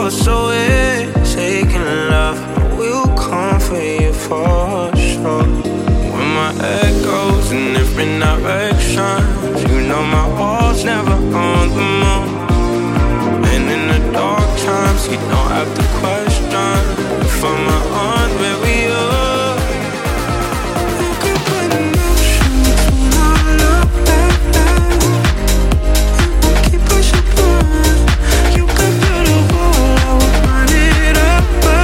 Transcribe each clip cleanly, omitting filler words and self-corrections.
so we're taking love. We'll come for you for sure. When my head goes in different directions, you know my heart's never on the moon. And in the dark times, you don't have to question if I'm on where we are. You could put an ocean between our love, and we'll keep pushing on. You could build a wall, I will run it up,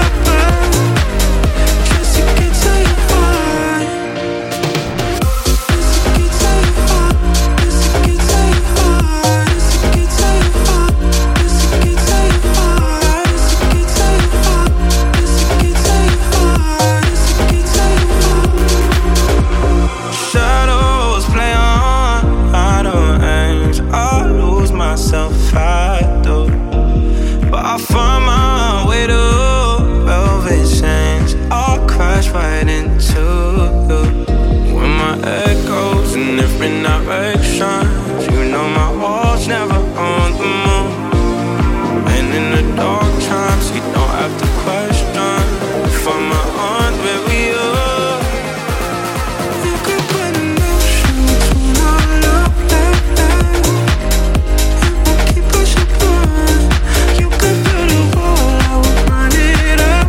just to get to your heart. Just to get to your heart. Just to get to your heart. Just to get to your heart. Just to get to your heart. Just to get to your heart. Just to get to your heart. Just to get to your heart. Shadows play on idle hands. I lose myself, I do. But I find my way to velvet chains. I'll crash right into you. When my head goes in different directions, you know my heart's never on the moon. And in the dark times, you don't have to question if I'm on where we are. You could put an ocean between our love, and we'll keep pushing on. You could build a wall, I will run it up,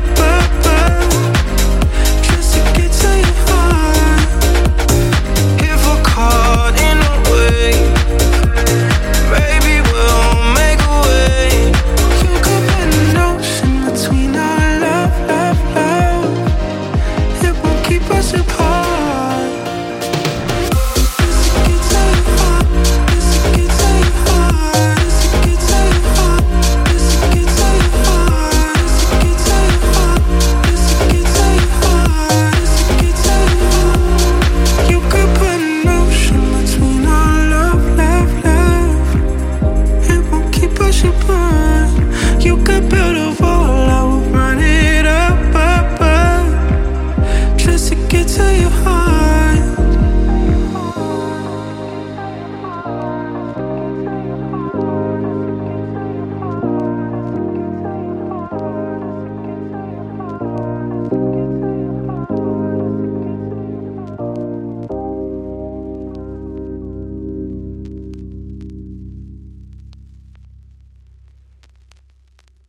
just to get to your heart. If we're caught in a wave, maybe we'll make a way. You could put an ocean between our love, it won't keep us apart. Just to get to your heart. Just to get to your heart. Just to get to your heart. Just to get to your heart. Just to get to your heart. Just to get to your heart. Just to get to your heart. You could put an ocean between our love, it won't keep us apart. You could